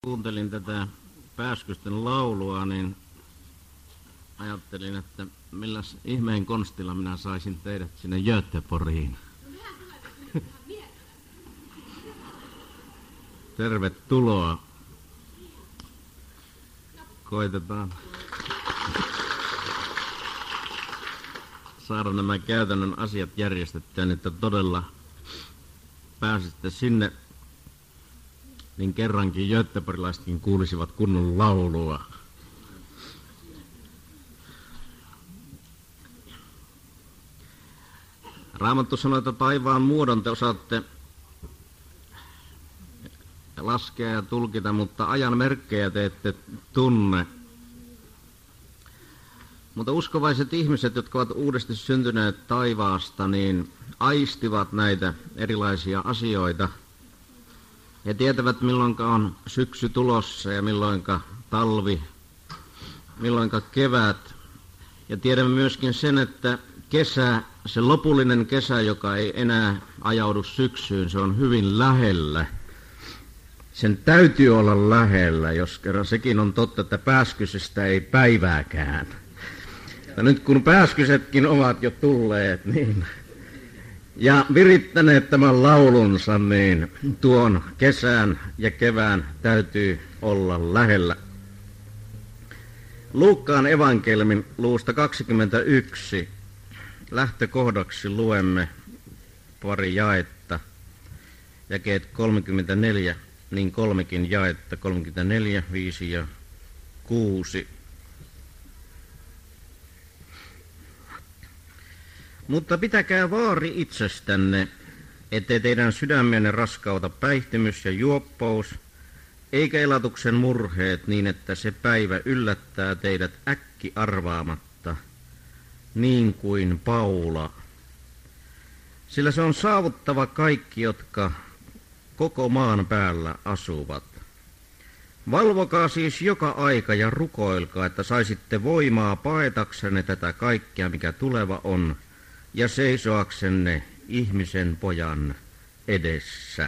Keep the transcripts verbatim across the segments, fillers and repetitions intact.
Kuuntelin tätä Pääskysten laulua, niin ajattelin, että milläs ihmeen konstilla minä saisin teidät sinne Göteborgiin. Tervetuloa. Koitetaan saada nämä käytännön asiat järjestettyä, niin että todella pääsitte sinne, niin kerrankin göteborgilaisetkin kuulisivat kunnon laulua. Raamattu sanoo, että taivaan muodon te osaatte laskea ja tulkita, mutta ajan merkkejä te ette tunne. Mutta uskovaiset ihmiset, jotka ovat uudesti syntyneet taivaasta, niin aistivat näitä erilaisia asioita. He tietävät, milloinka on syksy tulossa ja milloinka talvi, milloinka kevät. Ja tiedämme myöskin sen, että kesä, se lopullinen kesä, joka ei enää ajaudu syksyyn, se on hyvin lähellä. Sen täytyy olla lähellä, jos kerran sekin on totta, että pääskysestä ei päivääkään. Ja nyt kun pääskysetkin ovat jo tulleet, niin ja virittäneet tämän laulunsa, niin tuon kesän ja kevään täytyy olla lähellä. Luukkaan evankeliumin luvusta kaksikymmentäyksi lähtökohdaksi luemme pari jaetta. Jakeet kolmekymmentäneljä, niin kolmekin jaetta, kolmekymmentäneljä, viisi ja kuusi. Mutta pitäkää vaari itsestänne, ettei teidän sydämenne raskauta päihtymys ja juoppous, eikä elatuksen murheet niin, että se päivä yllättää teidät äkki arvaamatta, niin kuin Paula. Sillä se on saavuttava kaikki, jotka koko maan päällä asuvat. Valvokaa siis joka aika ja rukoilkaa, että saisitte voimaa paetaksenne tätä kaikkea, mikä tuleva on, ja seisoaksenne ihmisen pojan edessä.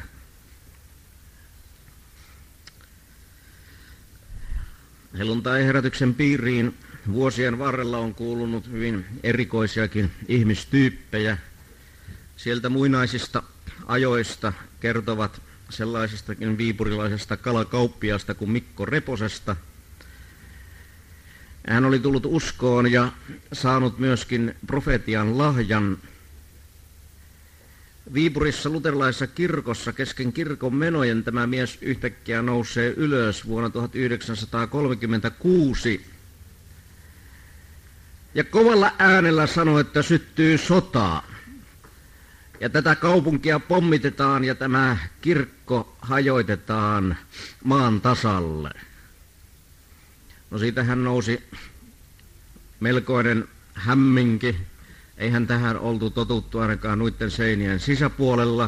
Helluntai-herätyksen piiriin vuosien varrella on kuulunut hyvin erikoisiakin ihmistyyppejä. Sieltä muinaisista ajoista kertovat sellaisestakin viipurilaisesta kalakauppiasta kuin Mikko Reposesta. Hän oli tullut uskoon ja saanut myöskin profetian lahjan. Viipurissa luterilaisessa kirkossa kesken kirkon menojen tämä mies yhtäkkiä nousee ylös vuonna tuhatyhdeksänsataakolmekymmentäkuusi ja kovalla äänellä sanoi, että syttyy sota. Ja tätä kaupunkia pommitetaan ja tämä kirkko hajoitetaan maan tasalle. No siitähän nousi melkoinen hämminki. Eihän tähän oltu totuttu ainakaan noiden seinien sisäpuolella.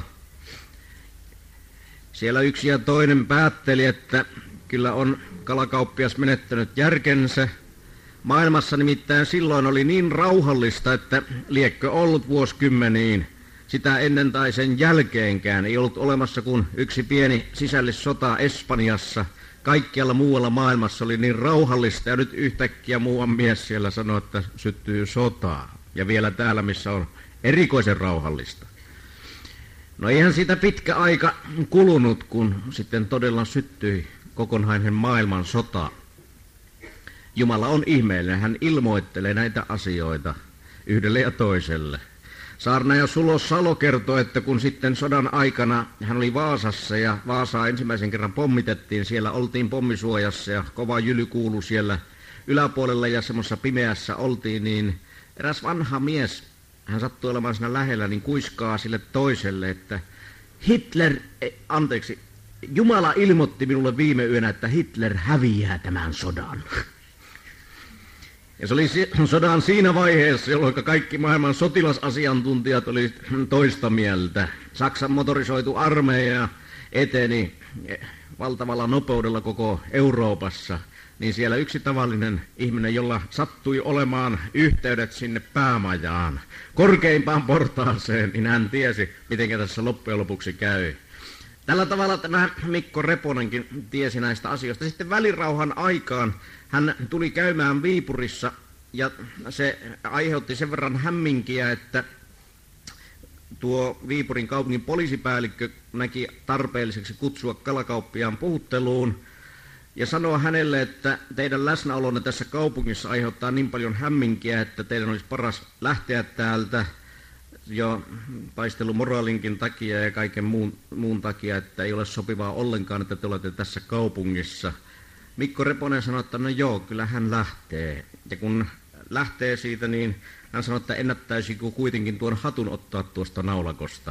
Siellä yksi ja toinen päätteli, että kyllä on kalakauppias menettänyt järkensä. Maailmassa nimittäin silloin oli niin rauhallista, että liekkö ollut vuosikymmeniin. Sitä ennen tai sen jälkeenkään ei ollut olemassa kuin yksi pieni sisällissota Espanjassa. Kaikkialla muualla maailmassa oli niin rauhallista ja nyt yhtäkkiä muuan mies siellä sanoi, että syttyy sotaa. Ja vielä täällä, missä on erikoisen rauhallista. No eihän siitä pitkä aika kulunut, kun sitten todella syttyi kokonainen maailman sota. Jumala on ihmeellinen, hän ilmoittelee näitä asioita yhdelle ja toiselle. Saarnaaja Sulo Salo kertoo, että kun sitten sodan aikana hän oli Vaasassa ja Vaasaa ensimmäisen kerran pommitettiin, siellä oltiin pommisuojassa ja kova jyly kuului siellä yläpuolella ja semmoisessa pimeässä oltiin, niin eräs vanha mies, hän sattui olemaan siinä lähellä, niin kuiskaa sille toiselle, että Hitler, anteeksi, Jumala ilmoitti minulle viime yönä, että Hitler häviää tämän sodan. Ja se oli sodan siinä vaiheessa, jolloin kaikki maailman sotilasasiantuntijat oli toista mieltä. Saksan motorisoitu armeija eteni valtavalla nopeudella koko Euroopassa. Niin siellä yksi tavallinen ihminen, jolla sattui olemaan yhteydet sinne päämajaan, korkeimpaan portaaseen, niin hän tiesi, miten tässä loppujen lopuksi käy. Tällä tavalla tämä Mikko Reponenkin tiesi näistä asioista. Sitten välirauhan aikaan hän tuli käymään Viipurissa ja se aiheutti sen verran hämminkiä, että tuo Viipurin kaupungin poliisipäällikkö näki tarpeelliseksi kutsua kalakauppiaan puhutteluun ja sanoa hänelle, että teidän läsnäolonne tässä kaupungissa aiheuttaa niin paljon hämminkiä, että teidän olisi paras lähteä täältä jo taistelumoraalinkin takia ja kaiken muun, muun takia, että ei ole sopivaa ollenkaan, että te olette tässä kaupungissa. Mikko Reponen sanoi, että no joo, kyllä hän lähtee. Ja kun lähtee siitä, niin hän sanoi, että ennättäisikö kuitenkin tuon hatun ottaa tuosta naulakosta.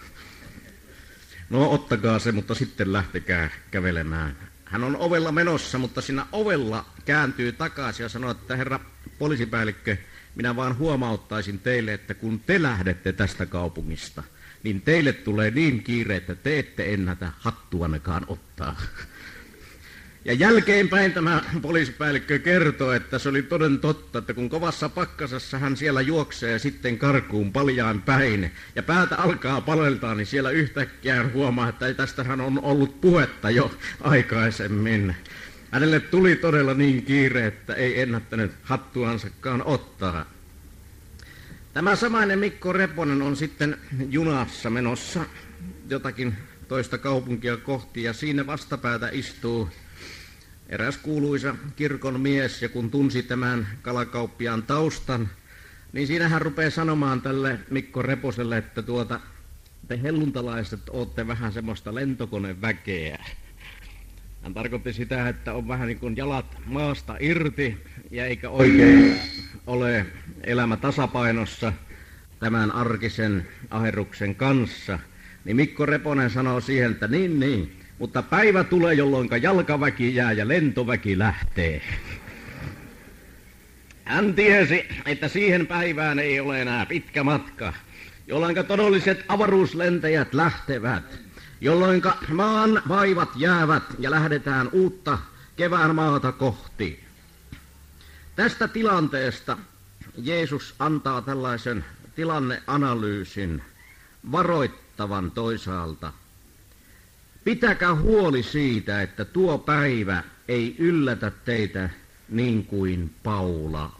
No ottakaa se, mutta sitten lähtekää kävelemään. Hän on ovella menossa, mutta siinä ovella kääntyy takaisin ja sanoo, että herra poliisipäällikkö, minä vaan huomauttaisin teille, että kun te lähdette tästä kaupungista, niin teille tulee niin kiire, että te ette ennätä hattuannekaan ottaa. Ja jälkeenpäin tämä poliisipäällikkö kertoo, että se oli toden totta, että kun kovassa pakkasessa hän siellä juoksee sitten karkuun paljaan päin ja päätä alkaa paleltaa, niin siellä yhtäkkiä huomaa, että tästähän on ollut puhetta jo aikaisemmin. Hänelle tuli todella niin kiire, että ei ennättänyt hattuansakaan ottaa. Tämä samainen Mikko Reponen on sitten junassa menossa jotakin toista kaupunkia kohti ja siinä vastapäätä istuu eräs kuuluisa kirkon mies, ja kun tunsi tämän kalakauppiaan taustan, niin siinä hän rupeaa sanomaan tälle Mikko Reposelle, että tuota, te helluntalaiset olette vähän semmoista lentokoneväkeä. Hän tarkoitti sitä, että on vähän niin kuin jalat maasta irti ja eikä oikein ole elämä tasapainossa tämän arkisen aherruksen kanssa. Niin Mikko Reponen sanoo siihen, että niin niin, mutta päivä tulee, jolloin jalkaväki jää ja lentoväki lähtee. Hän tiesi, että siihen päivään ei ole enää pitkä matka, jolloin todelliset avaruuslentäjät lähtevät, jolloin maan vaivat jäävät ja lähdetään uutta kevään maata kohti. Tästä tilanteesta Jeesus antaa tällaisen tilanneanalyysin, varoittavan toisaalta. Pitäkää huoli siitä, että tuo päivä ei yllätä teitä niin kuin Paula.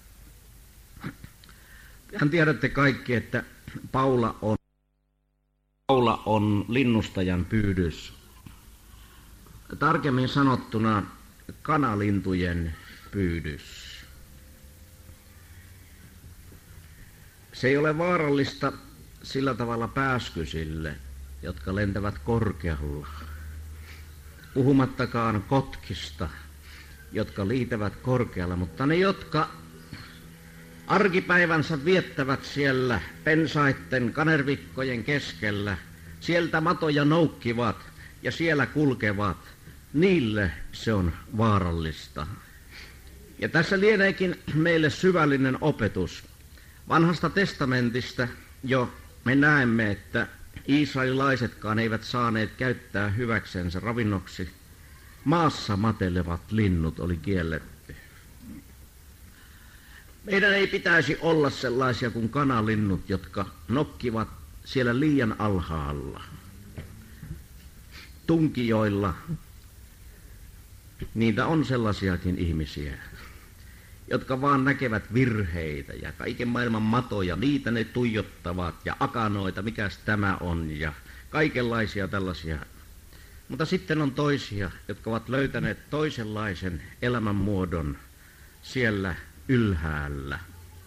Hän tiedätte kaikki, että Paula on, Paula on linnustajan pyydys. Tarkemmin sanottuna kanalintujen pyydys. Se ei ole vaarallista sillä tavalla pääskysille, jotka lentävät korkealla, puhumattakaan kotkista, jotka liitävät korkealla, mutta ne, jotka arkipäivänsä viettävät siellä pensaitten kanervikkojen keskellä, sieltä matoja noukkivat ja siellä kulkevat, niille se on vaarallista. Ja tässä lieneekin meille syvällinen opetus. Vanhasta testamentista jo me näemme, että israelilaisetkaan eivät saaneet käyttää hyväksensä ravinnoksi. Maassa matelevat linnut oli kielletty. Meidän ei pitäisi olla sellaisia kuin kanalinnut, jotka nokkivat siellä liian alhaalla. Tunkijoilla, niitä on sellaisiakin ihmisiä, jotka vaan näkevät virheitä ja kaiken maailman matoja, niitä ne tuijottavat ja akanoita, mikäs tämä on ja kaikenlaisia tällaisia. Mutta sitten on toisia, jotka ovat löytäneet toisenlaisen elämänmuodon siellä ylhäällä.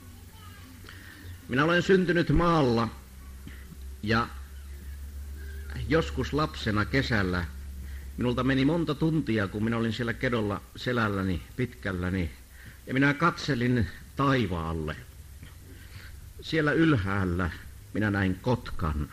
Minä olen syntynyt maalla ja joskus lapsena kesällä minulta meni monta tuntia, kun minä olin siellä kedolla selälläni, pitkälläni, ja minä katselin taivaalle. Siellä ylhäällä minä näin kotkan.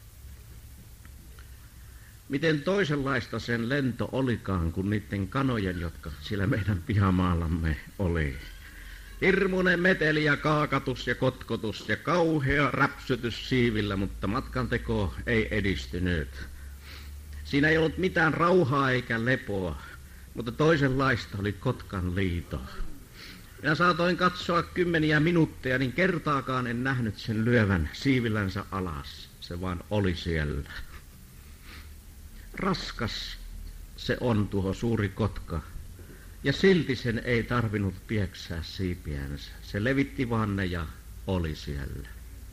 Miten toisenlaista sen lento olikaan kuin niiden kanojen, jotka siellä meidän pihamaallamme oli. Hirmuinen meteli ja kaakatus ja kotkotus ja kauhea räpsytys siivillä, mutta matkanteko ei edistynyt. Siinä ei ollut mitään rauhaa eikä lepoa, mutta toisenlaista oli kotkan liito. Minä saatoin katsoa kymmeniä minuutteja, niin kertaakaan en nähnyt sen lyövän siivillänsä alas. Se vaan oli siellä. raskas se on tuo suuri kotka, ja silti sen ei tarvinnut pieksää siipiänsä. Se levitti vaan ne ja oli siellä.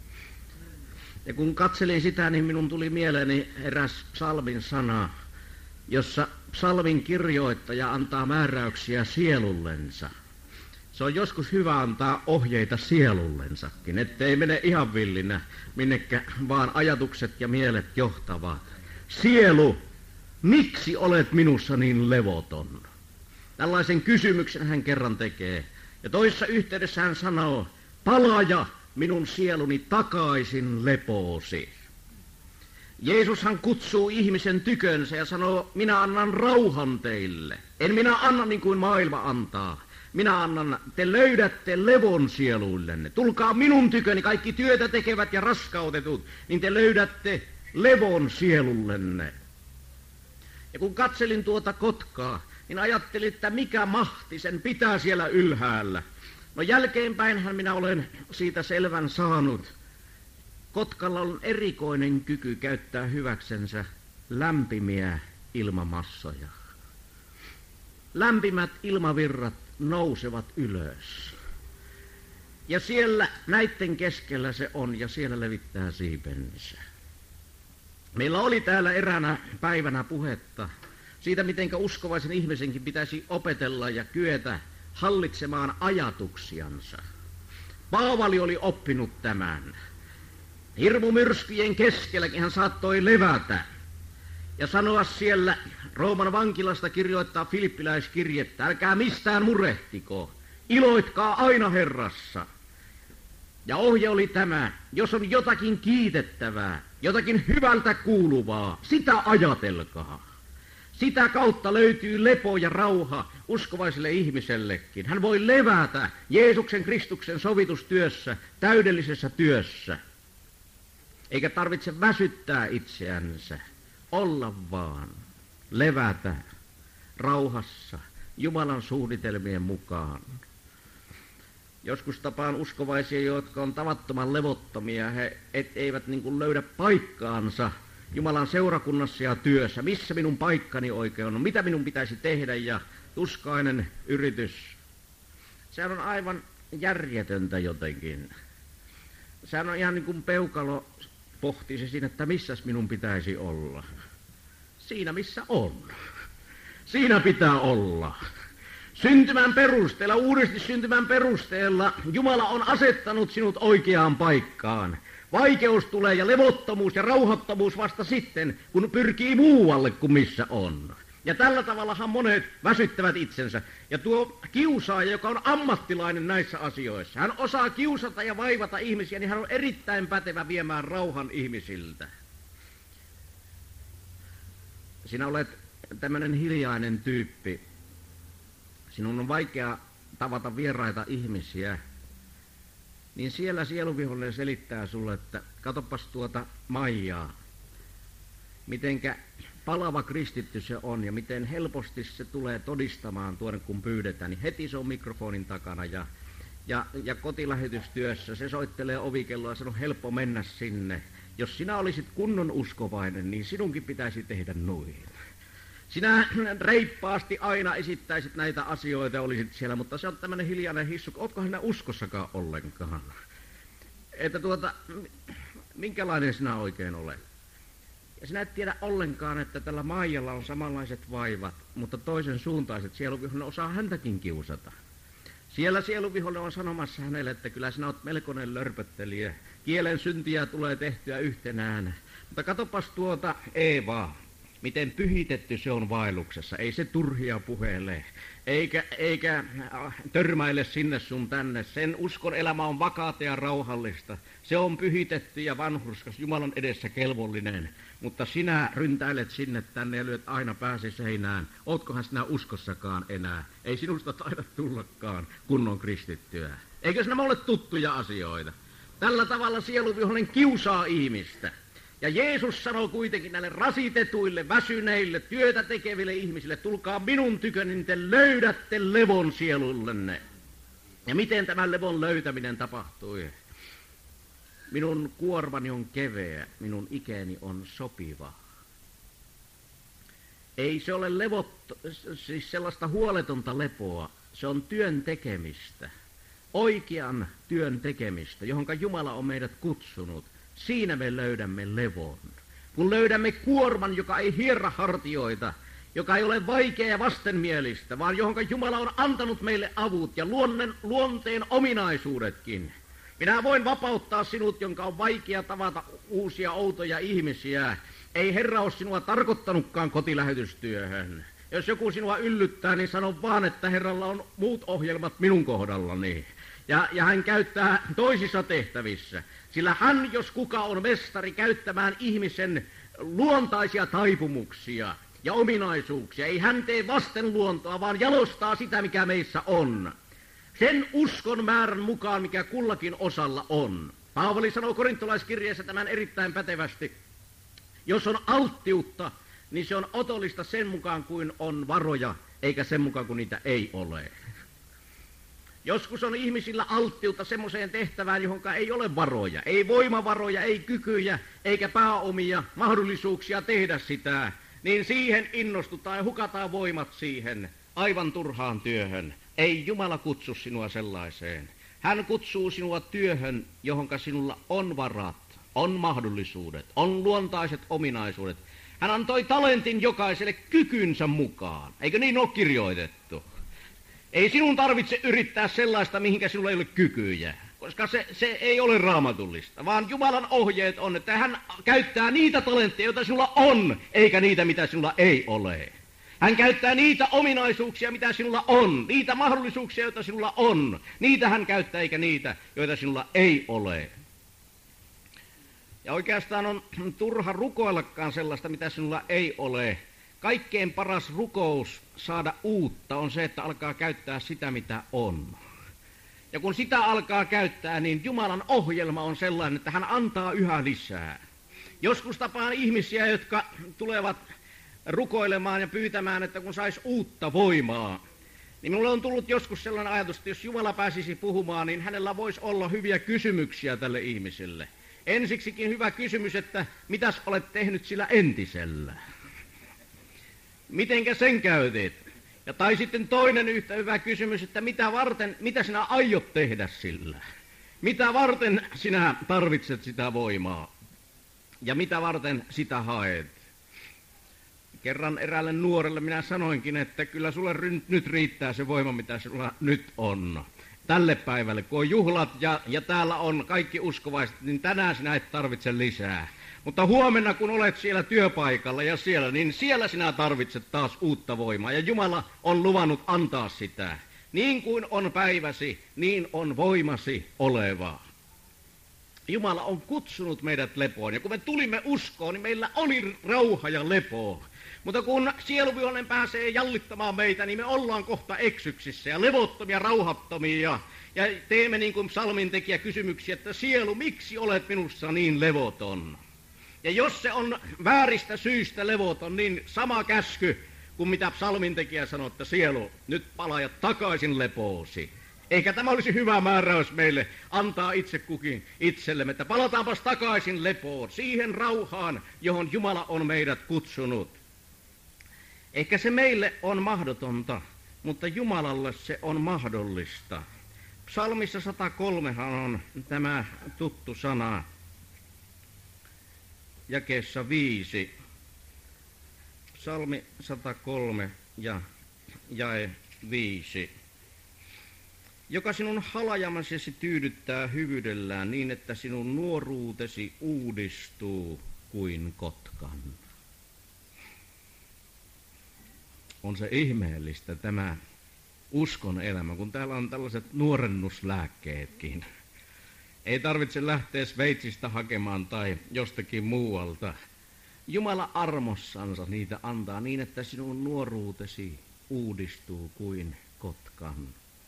Ja kun katselin sitä, niin minun tuli mieleeni eräs psalmin sana, jossa psalmin kirjoittaja antaa määräyksiä sielullensa. Se on joskus hyvä antaa ohjeita sielullensakin, ettei mene ihan villinä, minnekä vaan ajatukset ja mielet johtavat. Sielu, miksi olet minussa niin levoton? Tällaisen kysymyksen hän kerran tekee. Ja toisessa yhteydessä hän sanoo, palaaja minun sieluni takaisin lepoosi. Jeesushan kutsuu ihmisen tykönsä ja sanoo, minä annan rauhan teille. En minä anna niin kuin maailma antaa. Minä annan, te löydätte levon sieluillenne. Tulkaa minun tyköni, kaikki työtä tekevät ja raskautetut, niin te löydätte levon sielullenne. Ja kun katselin tuota kotkaa, niin ajattelin, että mikä mahti sen pitää siellä ylhäällä. No jälkeenpäinhän minä olen siitä selvän saanut. Kotkalla on erikoinen kyky käyttää hyväksensä lämpimiä ilmamassoja. Lämpimät ilmavirrat nousevat ylös. Ja siellä näiden keskellä se on ja siellä levittää siipensä. Meillä oli täällä eräänä päivänä puhetta siitä, miten uskovaisen ihmisenkin pitäisi opetella ja kyetä hallitsemaan ajatuksiansa. Paavali oli oppinut tämän. Hirmumyrskyjen keskelläkin hän saattoi levätä ja sanoa siellä Rooman vankilasta kirjoittaa filippiläiskirjettä, älkää mistään murehtiko, iloitkaa aina Herrassa. Ja ohje oli tämä, jos on jotakin kiitettävää, jotakin hyvältä kuuluvaa, sitä ajatelkaa. Sitä kautta löytyy lepo ja rauha uskovaiselle ihmisellekin. Hän voi levätä Jeesuksen Kristuksen sovitustyössä, täydellisessä työssä. Eikä tarvitse väsyttää itseänsä, olla vaan, levätä rauhassa Jumalan suunnitelmien mukaan. Joskus tapaan uskovaisia, jotka on tavattoman levottomia, he et, eivät niin kuin löydä paikkaansa Jumalan seurakunnassa ja työssä. Missä minun paikkani oikein on? Mitä minun pitäisi tehdä? Ja tuskainen yritys. Sehän on aivan järjetöntä jotenkin. Sehän on ihan niin kuin peukalo pohtisi siinä, että missäs minun pitäisi olla. Siinä missä on. Siinä pitää olla. Syntymän perusteella, uudesti syntymän perusteella Jumala on asettanut sinut oikeaan paikkaan. Vaikeus tulee ja levottomuus ja rauhattomuus vasta sitten, kun pyrkii muualle kuin missä on. Ja tällä tavallahan monet väsyttävät itsensä. Ja tuo kiusaaja, joka on ammattilainen näissä asioissa, hän osaa kiusata ja vaivata ihmisiä, niin hän on erittäin pätevä viemään rauhan ihmisiltä. Sinä olet tämmöinen hiljainen tyyppi. Sinun on vaikea tavata vieraita ihmisiä. Niin siellä sieluvihollinen selittää sulle, että katsopas tuota Maijaa. Mitenkä palava kristitty se on ja miten helposti se tulee todistamaan tuonne kun pyydetään. Niin heti se on mikrofonin takana ja, ja, ja kotilähetystyössä se soittelee ovikelloa ja sanoo helppo mennä sinne. Jos sinä olisit kunnon uskovainen, niin sinunkin pitäisi tehdä noin. Sinä reippaasti aina esittäisit näitä asioita ja olisit siellä, mutta se on tämmöinen hiljainen hissu. Ootkohan sinä uskossakaan ollenkaan? Että tuota, minkälainen sinä oikein olet? Ja sinä et tiedä ollenkaan, että tällä Maijalla on samanlaiset vaivat, mutta toisen suuntaiset sieluvihollinen osaa häntäkin kiusata. Siellä sieluvihollinen on sanomassa hänelle, että kyllä sinä olet melkoinen lörpöttelijä. Kielen syntiä tulee tehtyä yhtenään. Mutta katsopas tuota Eevaa. Miten pyhitetty se on vaelluksessa. Ei se turhia puhele, eikä, eikä törmäile sinne sun tänne. Sen uskon elämä on vakaata ja rauhallista. Se on pyhitetty ja vanhurskas, Jumalan edessä kelvollinen. Mutta sinä ryntäilet sinne tänne ja lyöt aina pääsi seinään. Ootkohan sinä uskossakaan enää? Ei sinusta taida tullakaan kunnon kristittyä. Eikö sinä ole tuttuja asioita? Tällä tavalla sieluvihollinen kiusaa ihmistä. Ja Jeesus sanoo kuitenkin näille rasitetuille, väsyneille, työtä tekeville ihmisille, tulkaa minun tyköni, niin te löydätte levon sielullenne. Ja miten tämän levon löytäminen tapahtui? Minun kuormani on keveä, minun ikäni on sopiva. Ei se ole levotto, siis sellaista huoletonta lepoa, se on työn tekemistä. Oikean työn tekemistä, johonka Jumala on meidät kutsunut. Siinä me löydämme levon. Kun löydämme kuorman, joka ei hierra hartioita, joka ei ole vaikea ja vastenmielistä, vaan johonka Jumala on antanut meille avut ja luonne, luonteen ominaisuudetkin. Minä voin vapauttaa sinut, jonka on vaikea tavata uusia outoja ihmisiä. Ei Herra ole sinua tarkoittanutkaan kotilähetystyöhön. Jos joku sinua yllyttää, niin sano vaan, että Herralla on muut ohjelmat minun kohdallani. Ja, ja hän käyttää toisissa tehtävissä. Sillä hän, jos kuka, on mestari käyttämään ihmisen luontaisia taipumuksia ja ominaisuuksia. Ei hän tee vasten luontoa, vaan jalostaa sitä, mikä meissä on. Sen uskon määrän mukaan, mikä kullakin osalla on. Paavali sanoo korintolaiskirjeessä tämän erittäin pätevästi. Jos on alttiutta, niin se on otollista sen mukaan kuin on varoja, eikä sen mukaan kuin niitä ei ole. Joskus on ihmisillä alttiutta semmoiseen tehtävään, johonka ei ole varoja, ei voimavaroja, ei kykyjä, eikä pääomia, mahdollisuuksia tehdä sitä, niin siihen innostutaan ja hukataan voimat siihen aivan turhaan työhön. Ei Jumala kutsu sinua sellaiseen. Hän kutsuu sinua työhön, johonka sinulla on varat, on mahdollisuudet, on luontaiset ominaisuudet. Hän antoi talentin jokaiselle kykynsä mukaan. Eikö niin ole kirjoitettu? Ei sinun tarvitse yrittää sellaista, mihinkä sinulla ei ole kykyjä, koska se, se ei ole raamatullista, vaan Jumalan ohjeet on, että hän käyttää niitä talentteja, joita sinulla on, eikä niitä, mitä sinulla ei ole. Hän käyttää niitä ominaisuuksia, mitä sinulla on, niitä mahdollisuuksia, joita sinulla on. Niitä hän käyttää, eikä niitä, joita sinulla ei ole. Ja oikeastaan on turha rukoillakaan sellaista, mitä sinulla ei ole. Kaikkein paras rukous saada uutta on se, että alkaa käyttää sitä, mitä on. Ja kun sitä alkaa käyttää, niin Jumalan ohjelma on sellainen, että hän antaa yhä lisää. Joskus tapaan ihmisiä, jotka tulevat rukoilemaan ja pyytämään, että kun sais uutta voimaa, niin minulle on tullut joskus sellainen ajatus, että jos Jumala pääsisi puhumaan, niin hänellä voisi olla hyviä kysymyksiä tälle ihmiselle. Ensiksikin hyvä kysymys, että mitäs olet tehnyt sillä entisellä? Mitenkä sen käytit? Ja tai sitten toinen yhtä hyvä kysymys, että mitä varten, mitä sinä aiot tehdä sillä? Mitä varten sinä tarvitset sitä voimaa? Ja mitä varten sitä haet? Kerran eräälle nuorelle minä sanoinkin, että kyllä sulle nyt riittää se voima, mitä sulla nyt on. Tälle päivälle, kun on juhlat ja, ja täällä on kaikki uskovaiset, niin tänään sinä et tarvitse lisää. Mutta huomenna, kun olet siellä työpaikalla ja siellä, niin siellä sinä tarvitset taas uutta voimaa. Ja Jumala on luvannut antaa sitä. Niin kuin on päiväsi, niin on voimasi oleva. Jumala on kutsunut meidät lepoon. Ja kun me tulimme uskoon, niin meillä oli rauha ja lepo. Mutta kun sieluvihollinen pääsee jallittamaan meitä, niin me ollaan kohta eksyksissä ja levottomia, rauhattomia. Ja teemme niin kuin psalmintekijä kysymyksiä, että sielu, miksi olet minussa niin levoton? Ja jos se on vääristä syistä levoton, niin sama käsky kuin mitä psalmintekijä sanoo, että sielu, nyt palaa takaisin lepoosi. Eikä tämä olisi hyvä määräys meille antaa itse kukin itsellemme, että palataanpas takaisin lepoon, siihen rauhaan, johon Jumala on meidät kutsunut. Ehkä se meille on mahdotonta, mutta Jumalalle se on mahdollista. Psalmissa sata kolme on tämä tuttu sana, jakeessa viisi. Psalmi sata kolme ja jae viisi. Joka sinun halajamisesi tyydyttää hyvyydellään niin, että sinun nuoruutesi uudistuu kuin kotkan. On se ihmeellistä tämä uskon elämä, kun täällä on tällaiset nuorennuslääkkeetkin. Ei tarvitse lähteä Sveitsistä hakemaan tai jostakin muualta. Jumala armossansa niitä antaa niin, että sinun nuoruutesi uudistuu kuin kotkan.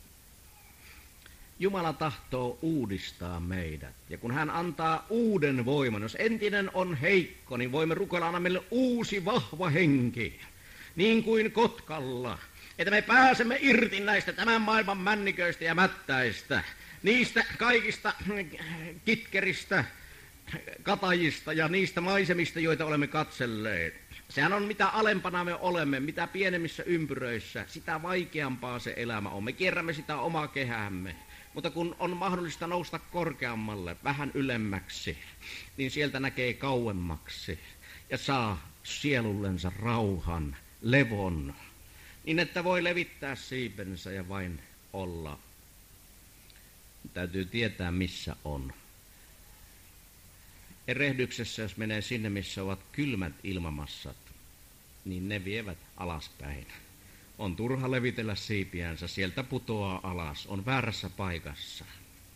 Jumala tahtoo uudistaa meidät. Ja kun hän antaa uuden voiman, jos entinen on heikko, niin voimme rukoilla, anna meille uusi vahva henki. Niin kuin kotkalla, että me pääsemme irti näistä tämän maailman männiköistä ja mättäistä, niistä kaikista kitkeristä katajista ja niistä maisemista, joita olemme katselleet. Sehän on mitä alempana me olemme, mitä pienemmissä ympyröissä, sitä vaikeampaa se elämä on. Me kierrämme sitä omaa kehäämme. Mutta kun on mahdollista nousta korkeammalle, vähän ylemmäksi, niin sieltä näkee kauemmaksi ja saa sielullensa rauhan, levon, niin että voi levittää siipensä ja vain olla. Täytyy tietää, missä on. Erehdyksessä, jos menee sinne, missä ovat kylmät ilmamassat, niin ne vievät alaspäin. On turha levitellä siipiänsä, sieltä putoaa alas, on väärässä paikassa.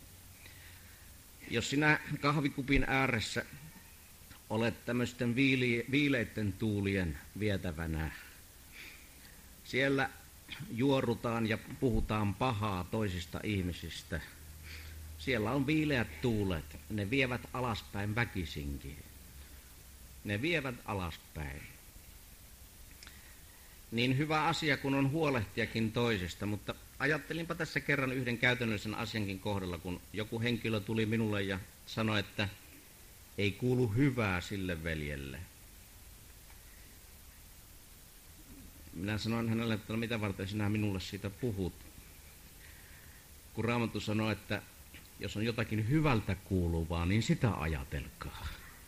Jos sinä kahvikupin ääressä olet tämmöisten viili, viileitten tuulien vietävänä, siellä juorutaan ja puhutaan pahaa toisista ihmisistä. Siellä on viileät tuulet, ne vievät alaspäin väkisinkin. Ne vievät alaspäin. Niin hyvä asia, kun on huolehtiakin toisesta, mutta ajattelinpa tässä kerran yhden käytännöllisen asiankin kohdalla, kun joku henkilö tuli minulle ja sanoi, että ei kuulu hyvää sille veljelle. Minä sanoin hänelle, että no mitä varten sinä minulle siitä puhut, kun Raamattu sanoi, että jos on jotakin hyvältä kuuluvaa, niin sitä ajatelkaa.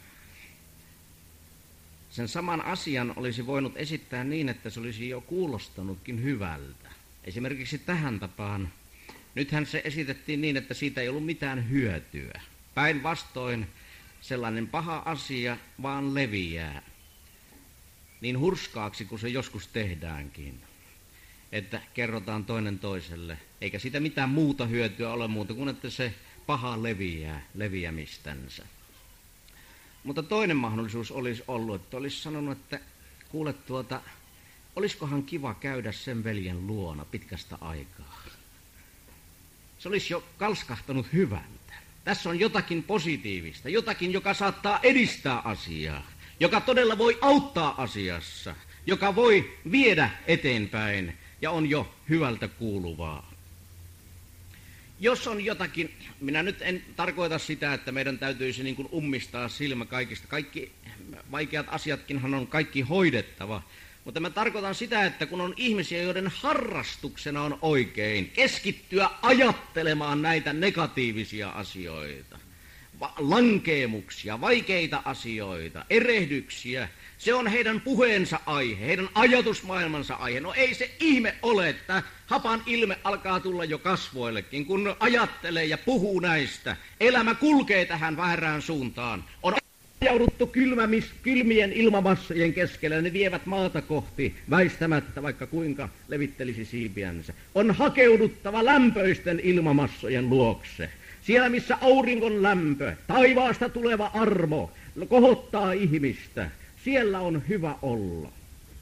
Sen saman asian olisi voinut esittää niin, että se olisi jo kuulostanutkin hyvältä. Esimerkiksi tähän tapaan. Nythän se esitettiin niin, että siitä ei ollut mitään hyötyä. Päinvastoin sellainen paha asia vaan leviää. Niin hurskaaksi kuin se joskus tehdäänkin. Että kerrotaan toinen toiselle. Eikä siitä mitään muuta hyötyä ole muuta kuin, että se paha leviää leviämistänsä. Mutta toinen mahdollisuus olisi ollut, että olisi sanonut, että kuule tuota, olisikohan kiva käydä sen veljen luona pitkästä aikaa. Se olisi jo kalskahtanut hyvältä. Tässä on jotakin positiivista, jotakin, joka saattaa edistää asiaa, joka todella voi auttaa asiassa, joka voi viedä eteenpäin ja on jo hyvältä kuuluvaa. Jos on jotakin, minä nyt en tarkoita sitä, että meidän täytyisi niin kuin ummistaa silmä kaikista. Kaikki vaikeat asiatkinhan on kaikki hoidettava. Mutta mä tarkoitan sitä, että kun on ihmisiä, joiden harrastuksena on oikein keskittyä ajattelemaan näitä negatiivisia asioita, lankeemuksia, vaikeita asioita, erehdyksiä, se on heidän puheensa aihe, heidän ajatusmaailmansa aihe. No ei se ihme ole, että hapan ilme alkaa tulla jo kasvoillekin, kun ajattelee ja puhuu näistä. Elämä kulkee tähän väärään suuntaan. On ajauduttu kylmämis, kylmien ilmamassojen keskellä, ne vievät maata kohti väistämättä, vaikka kuinka levittelisi siipiänsä. On hakeuduttava lämpöisten ilmamassojen luokse. Siellä, missä auringon lämpö, taivaasta tuleva armo kohottaa ihmistä, siellä on hyvä olla.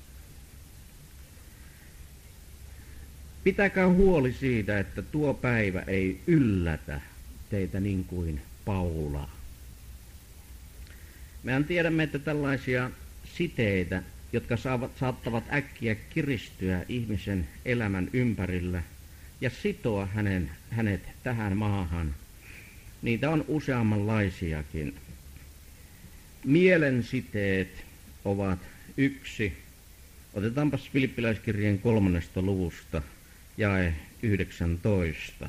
Pitäkää huoli siitä, että tuo päivä ei yllätä teitä niin kuin Paula. Mehän tiedämme, että tällaisia siteitä, jotka saavat, saattavat äkkiä kiristyä ihmisen elämän ympärillä ja sitoa hänen, hänet tähän maahan, niitä on useammanlaisiakin. Mielen siteet ovat yksi. Otetaanpas Filippiläiskirjeen kolmannesta luvusta, jae yhdeksäntoista.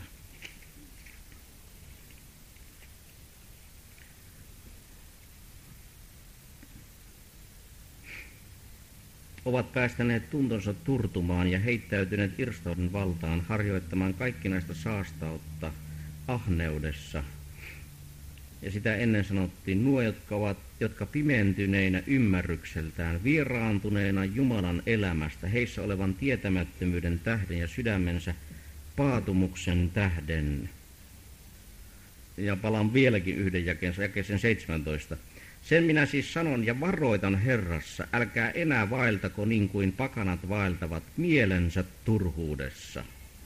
Ovat päästäneet tuntonsa turtumaan ja heittäytyneet irstouden valtaan harjoittamaan kaikkinaista saastautta ahneudessa. Ja sitä ennen sanottiin, nuo, jotka ovat, jotka pimentyneinä ymmärrykseltään, vieraantuneena Jumalan elämästä, heissä olevan tietämättömyyden tähden ja sydämensä paatumuksen tähden. Ja palaan vieläkin yhden jakeensa, jakeeseen seitsemäntoista. Sen minä siis sanon ja varoitan Herrassa, älkää enää vaeltako niin kuin pakanat vaeltavat mielensä turhuudessa.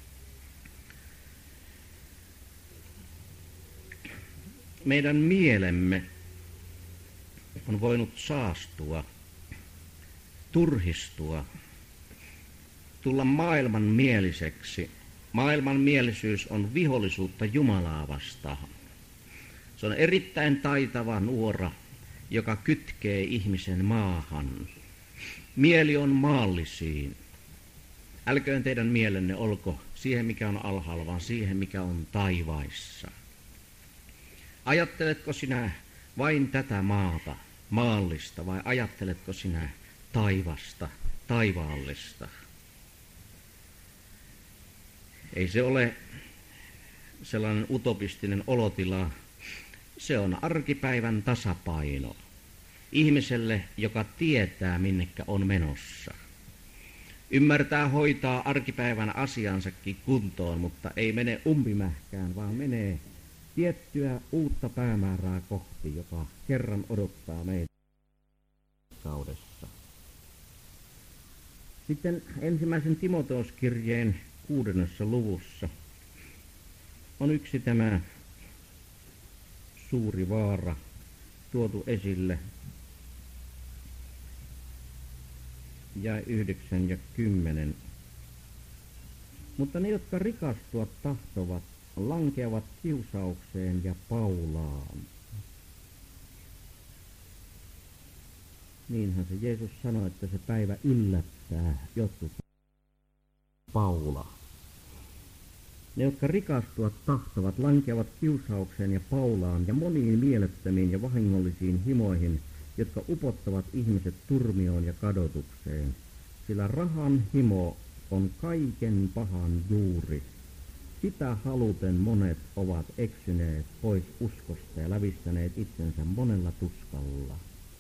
Meidän mielemme on voinut saastua, turhistua, tulla maailmanmieliseksi. Maailmanmielisyys on vihollisuutta Jumalaa vastaan. Se on erittäin taitava nuora, joka kytkee ihmisen maahan. mieli on maallisiin. Älköön teidän mielenne olko siihen, mikä on alhaalla, vaan siihen, mikä on taivaissa. Ajatteletko sinä vain tätä maata, maallista, vai ajatteletko sinä taivasta, taivaallista? Ei se ole sellainen utopistinen olotila, se on arkipäivän tasapaino ihmiselle, joka tietää, minnekä on menossa. Ymmärtää hoitaa arkipäivän asiansakin kuntoon, mutta ei mene umpimähkään, vaan menee tiettyä uutta päämäärää kohti, joka kerran odottaa meitä kaudessa. Sitten ensimmäisen Timoteuskirjeen kuudennessa luvussa on yksi tämä suuri vaara tuotu esille. Ja yhdeksän ja kymmenen. Mutta ne, jotka rikastua tahtovat, lankeavat kiusaukseen ja paulaan. Niinhän se Jeesus sanoi, että se päivä yllättää jotkut. Paula. Ne, jotka rikastua tahtovat, lankeavat kiusaukseen ja paulaan ja moniin mielettömiin ja vahingollisiin himoihin, jotka upottavat ihmiset turmioon ja kadotukseen, sillä rahan himo on kaiken pahan juuri. Sitä haluten monet ovat eksyneet pois uskosta ja lävistäneet itsensä monella tuskalla.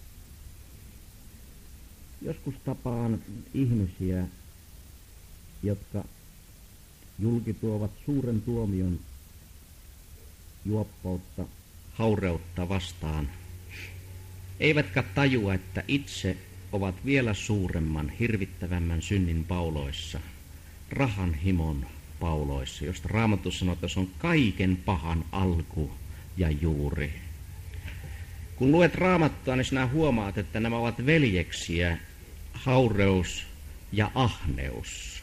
Joskus tapaan ihmisiä, jotka julkituovat suuren tuomion juoppoutta, haureutta vastaan, eivätkä tajua, että itse ovat vielä suuremman, hirvittävämmän synnin pauloissa, rahan himon pauloissa, josta Raamattu sanoo, että se on kaiken pahan alku ja juuri. Kun luet Raamattua, niin sinä huomaat, että nämä ovat veljeksiä, haureus ja ahneus.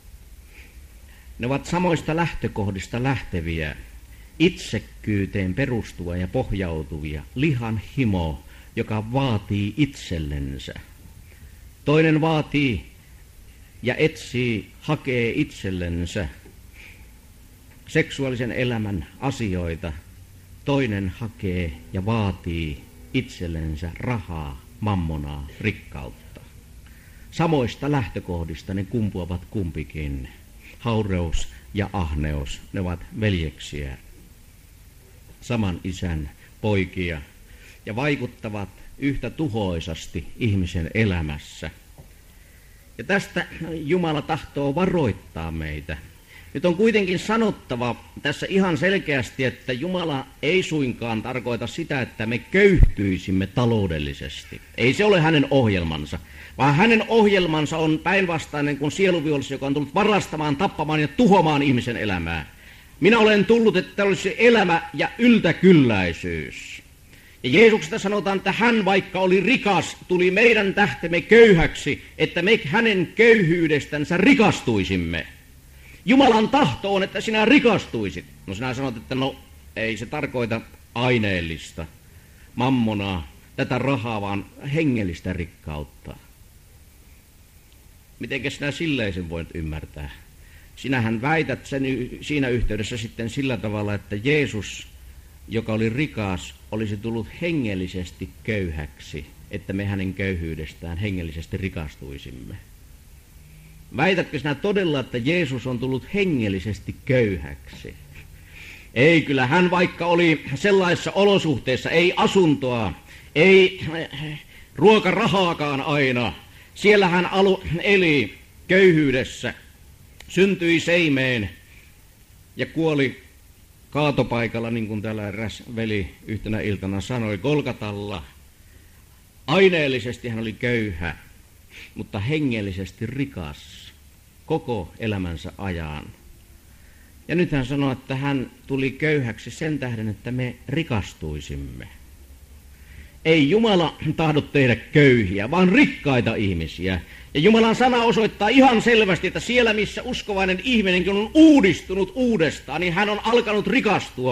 Ne ovat samoista lähtökohdista lähteviä, itsekkyyteen perustuvia ja pohjautuvia, lihan himo, joka vaatii itsellensä. Toinen vaatii ja etsii, hakee itsellensä seksuaalisen elämän asioita. Toinen hakee ja vaatii itsellensä rahaa, mammonaa, rikkautta. Samoista lähtökohdista ne kumpuavat kumpikin. Haureus ja ahneus, ne ovat veljeksiä, saman isän poikia, ja vaikuttavat yhtä tuhoisasti ihmisen elämässä. Ja tästä Jumala tahtoo varoittaa meitä. Nyt on kuitenkin sanottava tässä ihan selkeästi, että Jumala ei suinkaan tarkoita sitä, että me köyhtyisimme taloudellisesti. Ei se ole hänen ohjelmansa, vaan hänen ohjelmansa on päinvastainen kuin sieluvihollinen, joka on tullut varastamaan, tappamaan ja tuhoamaan ihmisen elämää. Minä olen tullut, että olisi elämä ja yltäkylläisyys. Ja Jeesuksesta sanotaan, että hän vaikka oli rikas, tuli meidän tähtemme köyhäksi, että me hänen köyhyydestänsä rikastuisimme. Jumalan tahto on, että sinä rikastuisit. No sinä sanot, että no ei se tarkoita aineellista, mammonaa, tätä rahaa, vaan hengellistä rikkautta. Mitenkä sinä silleen sen voit ymmärtää? Sinähän väität sen siinä yhteydessä sitten sillä tavalla, että Jeesus, joka oli rikas, olisi tullut hengellisesti köyhäksi, että me hänen köyhyydestään hengellisesti rikastuisimme. Väitätkö sinä todella, että Jeesus on tullut hengellisesti köyhäksi? Ei, kyllä hän vaikka oli sellaisissa olosuhteissa, ei asuntoa, ei ruokarahaakaan aina. Siellä hän alu, eli köyhyydessä, syntyi seimeen ja kuoli kaatopaikalla, niin kuin täällä eräs veli yhtenä iltana sanoi, Golgatalla. Aineellisesti hän oli köyhä, mutta hengellisesti rikas koko elämänsä ajan. Ja nyt hän sanoo, että hän tuli köyhäksi sen tähden, että me rikastuisimme. Ei Jumala tahdo tehdä köyhiä, vaan rikkaita ihmisiä. Ja Jumalan sana osoittaa ihan selvästi, että siellä missä uskovainen ihminenkin on uudistunut uudestaan, niin hän on alkanut rikastua.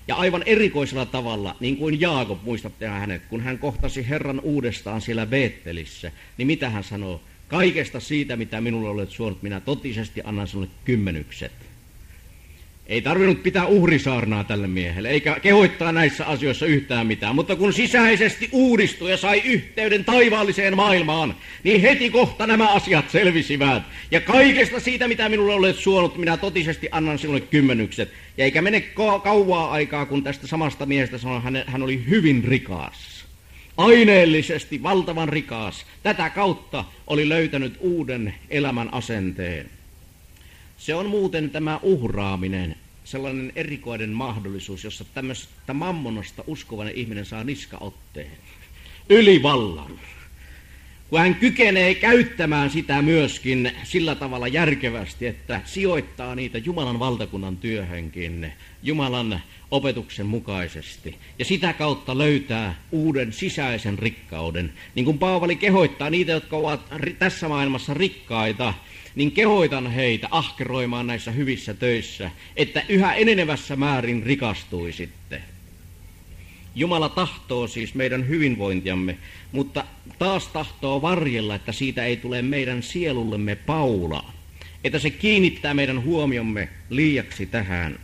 Ja aivan erikoisella tavalla, niin kuin Jaakob, muistatte hänet, kun hän kohtasi Herran uudestaan siellä Beettelissä, niin mitä hän sanoo? Kaikesta siitä, mitä minulle olet suonut, minä totisesti annan sinulle kymmenykset. Ei tarvinnut pitää uhrisaarnaa tälle miehelle, eikä kehoittaa näissä asioissa yhtään mitään. Mutta kun sisäisesti uudistui ja sai yhteyden taivaalliseen maailmaan, niin heti kohta nämä asiat selvisivät. Ja kaikesta siitä, mitä minulle olet suonut, minä totisesti annan sinulle kymmenykset. Ja eikä mene kauaa aikaa, kun tästä samasta miehestä sanoi, hän, hän oli hyvin rikas. Aineellisesti valtavan rikas. Tätä kautta oli löytänyt uuden elämän asenteen. Se on muuten tämä uhraaminen, sellainen erikoinen mahdollisuus, jossa tämmöistä mammonasta uskovainen ihminen saa niskaotteen, ylivallan. Kun hän kykenee käyttämään sitä myöskin sillä tavalla järkevästi, että sijoittaa niitä Jumalan valtakunnan työhönkin, Jumalan opetuksen mukaisesti. Ja sitä kautta löytää uuden sisäisen rikkauden. Niin kuin Paavali kehoittaa niitä, jotka ovat tässä maailmassa rikkaita, niin kehoitan heitä ahkeroimaan näissä hyvissä töissä, että yhä enenevässä määrin rikastuisitte. Jumala tahtoo siis meidän hyvinvointiamme, mutta taas tahtoo varjella, että siitä ei tule meidän sielullemme paula, että se kiinnittää meidän huomiomme liiaksi tähän.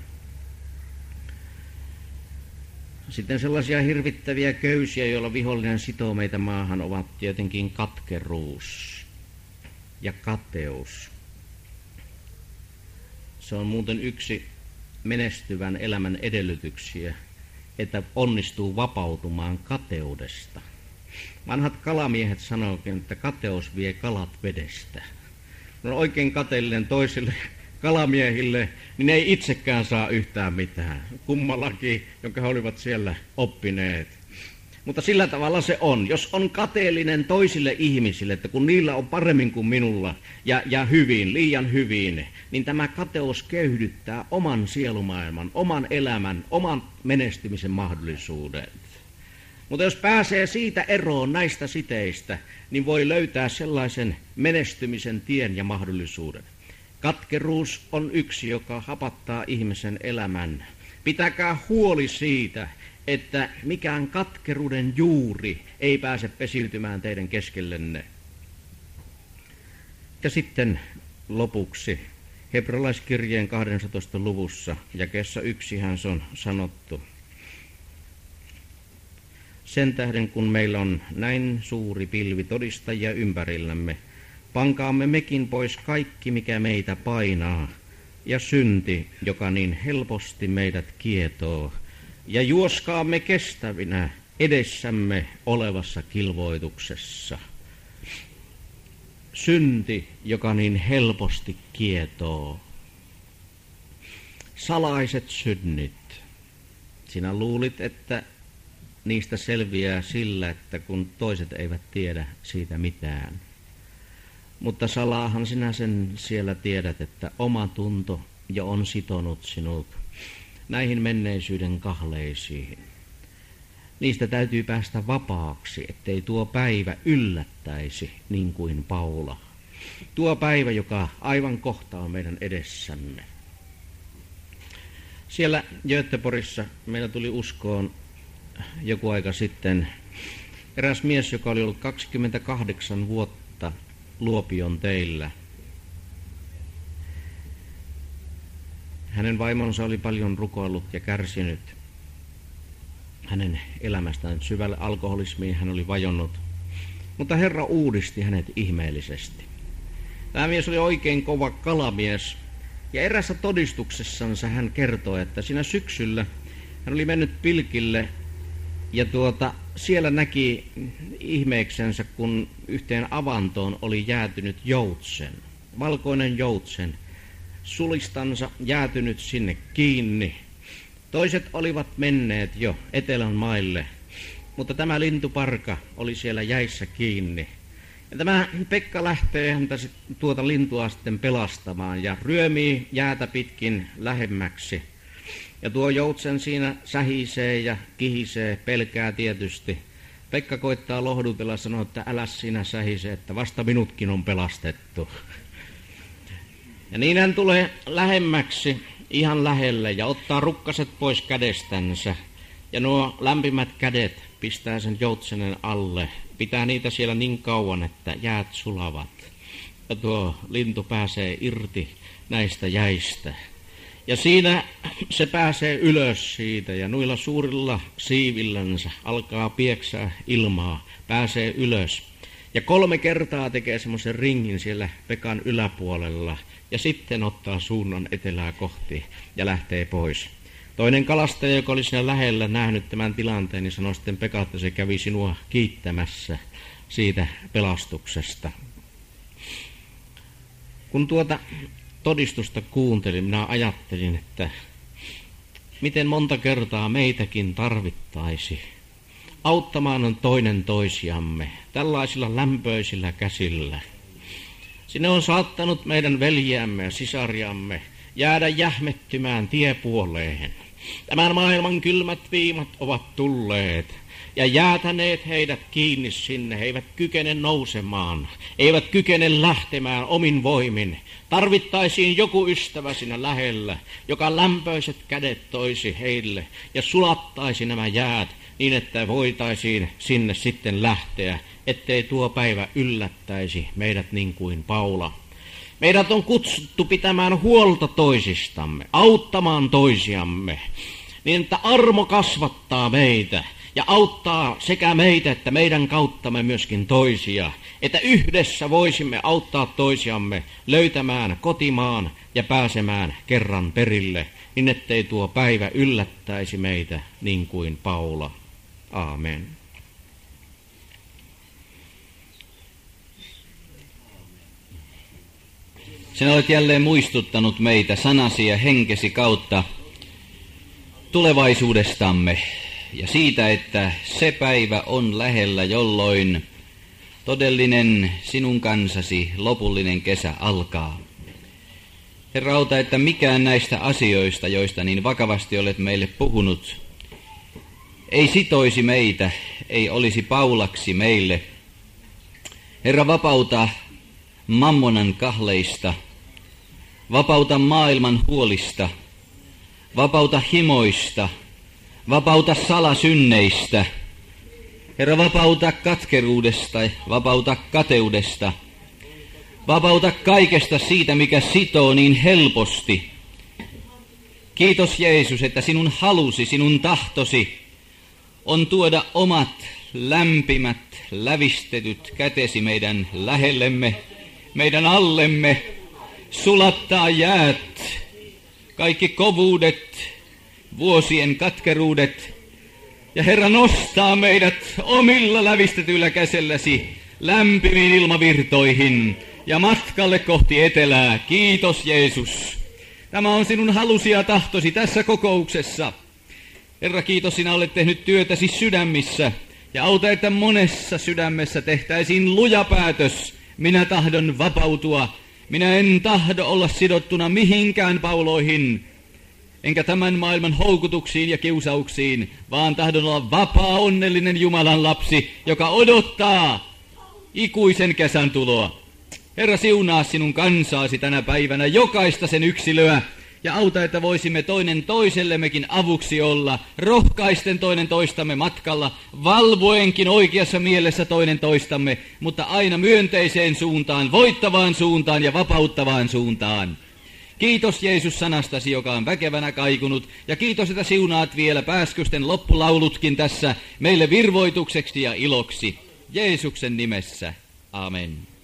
Sitten sellaisia hirvittäviä köysiä, joilla vihollinen sitoo meitä maahan, ovat tietenkin katkeruus ja kateus. Se on muuten yksi menestyvän elämän edellytyksiä, että onnistuu vapautumaan kateudesta. Vanhat kalamiehet sanoikin, että kateus vie kalat vedestä. No oikein kateellinen toisille kalamiehille, niin ei itsekään saa yhtään mitään. Kummallakin, jonka he olivat siellä oppineet. Mutta sillä tavalla se on. Jos on kateellinen toisille ihmisille, että kun niillä on paremmin kuin minulla ja, ja hyvin, liian hyvin, niin tämä kateus köyhdyttää oman sielumaailman, oman elämän, oman menestymisen mahdollisuudet. Mutta jos pääsee siitä eroon näistä siteistä, niin voi löytää sellaisen menestymisen tien ja mahdollisuuden. Katkeruus on yksi, joka hapattaa ihmisen elämän. Pitäkää huoli siitä, että mikään katkeruuden juuri ei pääse pesiytymään teidän keskellenne. Ja sitten lopuksi hebrealaiskirjeen kahdennessatoista luvussa, jakeessa yksihän se on sanottu. Sen tähden, kun meillä on näin suuri pilvi todistajia ympärillämme, pankaamme mekin pois kaikki, mikä meitä painaa, ja synti, joka niin helposti meidät kietoo, ja juoskaamme kestävinä edessämme olevassa kilvoituksessa. Synti, joka niin helposti kietoo. Salaiset synnit. Sinä luulit, että niistä selviää sillä, että kun toiset eivät tiedä siitä mitään. Mutta salaahan sinä sen siellä tiedät, että oma tunto jo on sitonut sinut näihin menneisyyden kahleisiin. Niistä täytyy päästä vapaaksi, ettei tuo päivä yllättäisi niin kuin Paula. Tuo päivä, joka aivan kohta on meidän edessämme. Siellä Göteborgissa meillä tuli uskoon joku aika sitten eräs mies, joka oli ollut kaksikymmentäkahdeksan vuotta Luopion teillä. Hänen vaimonsa oli paljon rukoillut ja kärsinyt hänen elämästään. Syvälle alkoholismiin hän oli vajonnut, mutta Herra uudisti hänet ihmeellisesti. Tämä mies oli oikein kova kalamies, ja erässä todistuksessansa hän kertoi, että siinä syksyllä hän oli mennyt pilkille, ja tuota, siellä näki ihmeeksensä, kun yhteen avantoon oli jäätynyt joutsen, valkoinen joutsen, sulistansa jäätynyt sinne kiinni. Toiset olivat menneet jo etelän maille, mutta tämä lintuparka oli siellä jäissä kiinni. Ja tämä Pekka lähtee häntä tuota lintua sitten pelastamaan ja ryömii jäätä pitkin lähemmäksi. Ja tuo joutsen siinä sähisee ja kihisee, pelkää tietysti. Pekka koittaa lohdutella ja sanoo, että älä sinä sähisee, että vasta minutkin on pelastettu. Ja niin hän tulee lähemmäksi ihan lähelle ja ottaa rukkaset pois kädestänsä. Ja nuo lämpimät kädet pistää sen joutsenen alle. Pitää niitä siellä niin kauan, että jäät sulavat. Ja tuo lintu pääsee irti näistä jäistä. Ja siinä se pääsee ylös siitä ja noilla suurilla siivillänsä alkaa pieksää ilmaa, pääsee ylös. Ja kolme kertaa tekee semmoisen ringin siellä pekan yläpuolella ja sitten ottaa suunnan etelää kohti ja lähtee pois. Toinen kalastaja, joka oli siinä lähellä nähnyt tämän tilanteen, niin sanoi sitten Pekka, että se kävi sinua kiittämässä siitä pelastuksesta. Kun tuota todistusta kuuntelin, minä ajattelin, että miten monta kertaa meitäkin tarvittaisi auttamaan on toinen toisiamme tällaisilla lämpöisillä käsillä. Sinne on saattanut meidän veljiämme ja sisariamme jäädä jähmettymään tiepuoleen. Tämän maailman kylmät viimat ovat tulleet ja jäätäneet heidät kiinni sinne. He eivät kykene nousemaan, eivät kykene lähtemään omin voimin. Tarvittaisiin joku ystävä siinä lähellä, joka lämpöiset kädet toisi heille ja sulattaisi nämä jäät niin, että voitaisiin sinne sitten lähteä, ettei tuo päivä yllättäisi meidät niin kuin Paula. Meidät on kutsuttu pitämään huolta toisistamme, auttamaan toisiamme, niin että armo kasvattaa meitä ja auttaa sekä meitä että meidän kauttamme myöskin toisia, että yhdessä voisimme auttaa toisiamme löytämään kotimaan ja pääsemään kerran perille, niin ettei tuo päivä yllättäisi meitä niin kuin Paula. Aamen. Sinä olet jälleen muistuttanut meitä sanasi ja henkesi kautta tulevaisuudestamme ja siitä, että se päivä on lähellä, jolloin todellinen sinun kansasi lopullinen kesä alkaa. Herra, auta, että mikään näistä asioista, joista niin vakavasti olet meille puhunut, ei sitoisi meitä, ei olisi paulaksi meille. Herra, vapauta mammonan kahleista, vapauta maailman huolista, vapauta himoista, vapauta salasynneistä. Herra, vapauta katkeruudesta, vapauta kateudesta, vapauta kaikesta siitä, mikä sitoo niin helposti. Kiitos Jeesus, että sinun halusi, sinun tahtosi on tuoda omat lämpimät, lävistetyt kätesi meidän lähellemme, meidän allemme, sulattaa jäät, kaikki kovuudet, vuosien katkeruudet, ja Herra nostaa meidät omilla lävistetyillä käselläsi lämpimiin ilmavirtoihin ja matkalle kohti etelää. Kiitos Jeesus. Tämä on sinun halusi ja tahtosi tässä kokouksessa. Herra, kiitos, sinä olet tehnyt työtäsi sydämissä ja auta, että monessa sydämessä tehtäisiin luja päätös. Minä tahdon vapautua. Minä en tahdo olla sidottuna mihinkään pauloihin, enkä tämän maailman houkutuksiin ja kiusauksiin, vaan tahdon olla vapaa, onnellinen Jumalan lapsi, joka odottaa ikuisen kesän tuloa. Herra, siunaa sinun kansaasi tänä päivänä, jokaista sen yksilöä, ja auta, että voisimme toinen toisellemmekin avuksi olla, rohkaisten toinen toistamme matkalla, valvoenkin oikeassa mielessä toinen toistamme, mutta aina myönteiseen suuntaan, voittavaan suuntaan ja vapauttavaan suuntaan. Kiitos Jeesus sanastasi, joka on väkevänä kaikunut, ja kiitos, että siunaat vielä pääskysten loppulaulutkin tässä meille virvoitukseksi ja iloksi. Jeesuksen nimessä. Amen.